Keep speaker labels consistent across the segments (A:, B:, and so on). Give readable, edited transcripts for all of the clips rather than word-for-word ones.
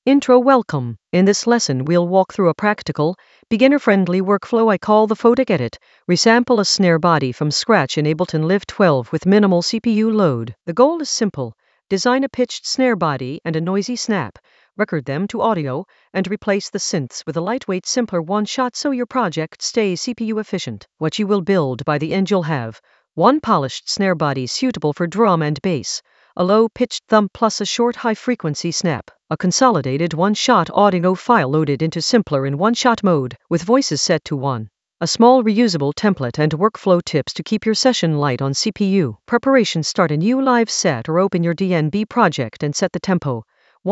A: Intro. Welcome. In this lesson we'll walk through a practical, beginner-friendly workflow I call the Photic Edit. Resample a snare body from scratch in Ableton Live 12 with minimal CPU load. The goal is simple. Design a pitched snare body and a noisy snap, record them to audio, and replace the synths with a lightweight, simpler one-shot so your project stays CPU efficient. What you will build: by the end you'll have one polished snare body suitable for drum and bass, a low-pitched thump plus a short high-frequency snap, a consolidated one-shot audio file loaded into Simpler in one-shot mode, with voices set to 1. A small reusable template and workflow tips to keep your session light on CPU. Preparation. Start a new live set or open your DNB project and set the tempo.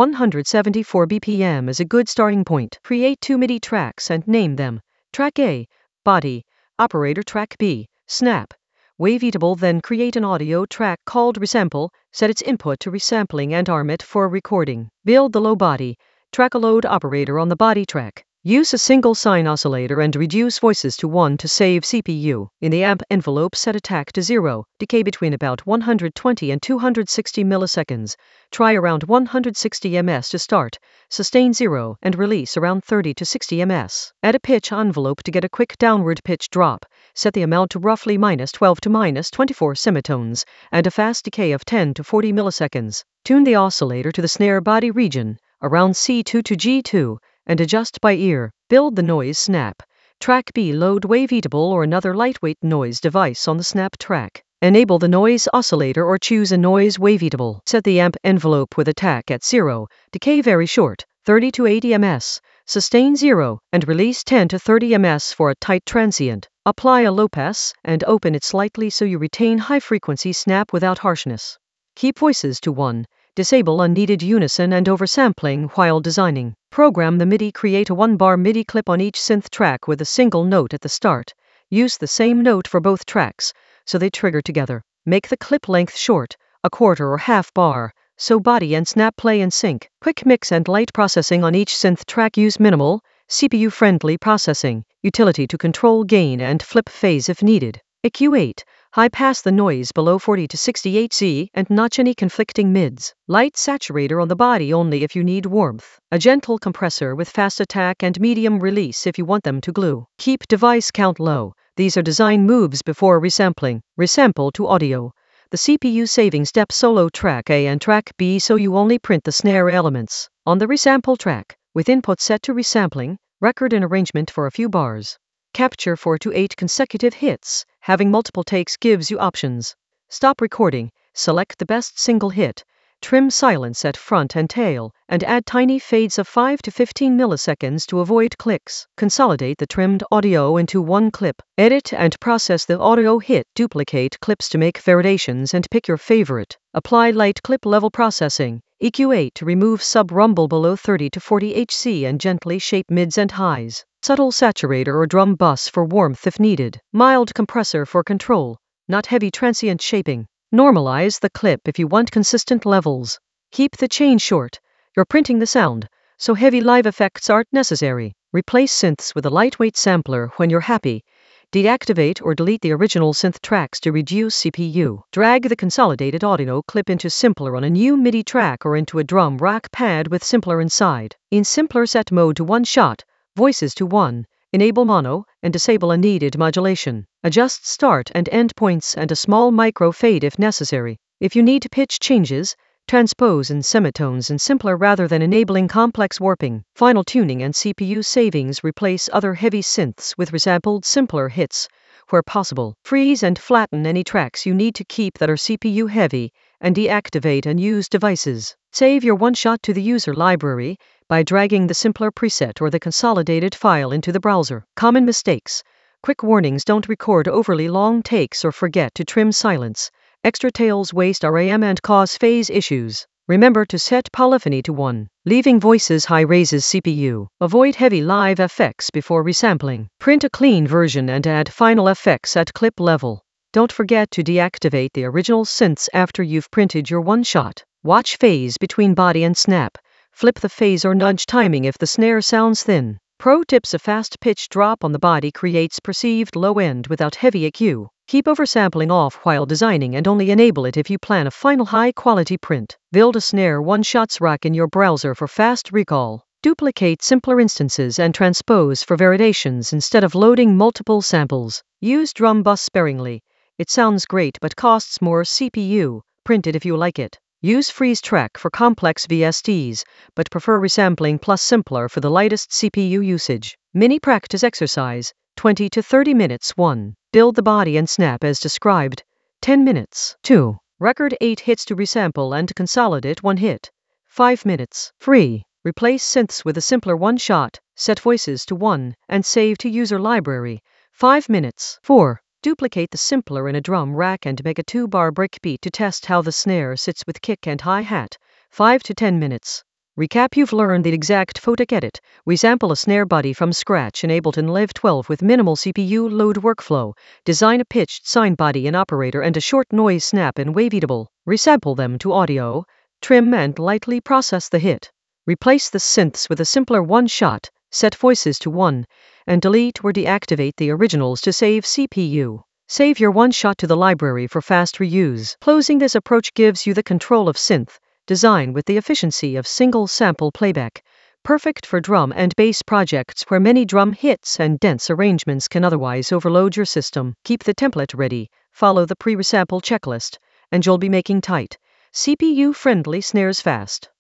A: 174 BPM is a good starting point. Create 2 MIDI tracks and name them. Track A, Body, Operator. Track B, Snap, Waveatable. Then create an audio track called Resample, set its input to resampling and arm it for recording. Build the low body. Track a load operator on the body track. Use a single sine oscillator and reduce voices to 1 to save CPU. In the amp envelope, set attack to 0, decay between about 120 and 260 milliseconds. Try around 160 ms to start, sustain 0, and release around 30 to 60 ms. Add a pitch envelope to get a quick downward pitch drop. Set the amount to roughly -12 to -24 semitones, and a fast decay of 10 to 40 milliseconds. Tune the oscillator to the snare body region, around C2 to G2, and adjust by ear. Build the noise snap. Track B. Load Waveatable or another lightweight noise device on the snap track. Enable the noise oscillator or choose a noise Waveatable. Set the amp envelope with attack at 0, decay very short, 30 to 80 ms, sustain 0, and release 10 to 30 ms for a tight transient. Apply a low pass and open it slightly so you retain high-frequency snap without harshness. Keep voices to 1. Disable unneeded unison and oversampling while designing. Program the MIDI. Create a 1-bar MIDI clip on each synth track with a single note at the start. Use the same note for both tracks, so they trigger together. Make the clip length short, a quarter or half bar, so body and snap play in sync. Quick mix and light processing on each synth track. Use minimal, CPU-friendly processing utility to control gain and flip phase if needed. EQ8. High pass the noise below 40 to 60 Hz and notch any conflicting mids. Light saturator on the body only if you need warmth. A gentle compressor with fast attack and medium release if you want them to glue. Keep device count low. These are design moves before resampling. Resample to audio. The CPU saving step: solo track A and track B so you only print the snare elements. On the resample track, with input set to resampling, record an arrangement for a few bars. Capture 4 to 8 consecutive hits. Having multiple takes gives you options. Stop recording, select the best single hit, trim silence at front and tail, and add tiny fades of 5 to 15 milliseconds to avoid clicks. Consolidate the trimmed audio into one clip. Edit and process the audio hit. Duplicate clips to make variations and pick your favorite. Apply light clip level processing. EQ8 to remove sub-rumble below 30 to 40 Hz and gently shape mids and highs. Subtle saturator or drum bus for warmth if needed. Mild compressor for control, not heavy transient shaping. Normalize the clip if you want consistent levels. Keep the chain short. You're printing the sound, so heavy live effects aren't necessary. Replace synths with a lightweight sampler when you're happy. Deactivate or delete the original synth tracks to reduce CPU. Drag the consolidated audio clip into Simpler on a new MIDI track or into a drum rack pad with Simpler inside. In Simpler, set mode to one-shot, voices to 1, enable mono, and disable unneeded modulation. Adjust start and end points and a small micro fade if necessary. If you need pitch changes, transpose in semitones in Simpler rather than enabling complex warping. Final tuning and CPU savings: replace other heavy synths with resampled Simpler hits where possible. Freeze and flatten any tracks you need to keep that are CPU heavy, and deactivate unused devices. Save your one-shot to the user library by dragging the Simpler preset or the consolidated file into the browser. Common mistakes. Quick warnings: don't record overly long takes or forget to trim silence. Extra tails waste RAM and cause phase issues. Remember to set polyphony to 1. Leaving voices high raises CPU. Avoid heavy live effects before resampling. Print a clean version and add final effects at clip level. Don't forget to deactivate the original synths after you've printed your one-shot. Watch phase between body and snap. Flip the phase or nudge timing if the snare sounds thin. Pro tips: a fast pitch drop on the body creates perceived low end without heavy EQ. Keep oversampling off while designing and only enable it if you plan a final high-quality print. Build a snare one-shots rack in your browser for fast recall. Duplicate simpler instances and transpose for validations instead of loading multiple samples. Use drum bus sparingly. It sounds great but costs more CPU. Print it if you like it. Use freeze track for complex VSTs, but prefer resampling plus simpler for the lightest CPU usage. Mini practice exercise, 20 to 30 minutes. 1. Build the body and snap as described, 10 minutes. 2. Record 8 hits to resample and consolidate 1 hit, 5 minutes. 3. Replace synths with a simpler one-shot, set voices to 1, and save to user library, 5 minutes. 4. Duplicate the simpler in a drum rack and make a 2-bar breakbeat to test how the snare sits with kick and hi-hat, 5 to 10 minutes. Recap: you've learned the exact photic edit. Resample a snare body from scratch in Ableton Live 12 with minimal CPU load workflow. Design a pitched sine body in Operator and a short noise snap in Waveatable. Resample them to audio, trim and lightly process the hit. Replace the synths with a simpler one-shot, set voices to 1, and delete or deactivate the originals to save CPU. Save your one-shot to the library for fast reuse. Closing: this approach gives you the control of synth design with the efficiency of single sample playback, perfect for drum and bass projects where many drum hits and dense arrangements can otherwise overload your system. Keep the template ready, follow the pre-resample checklist, and you'll be making tight, CPU-friendly snares fast.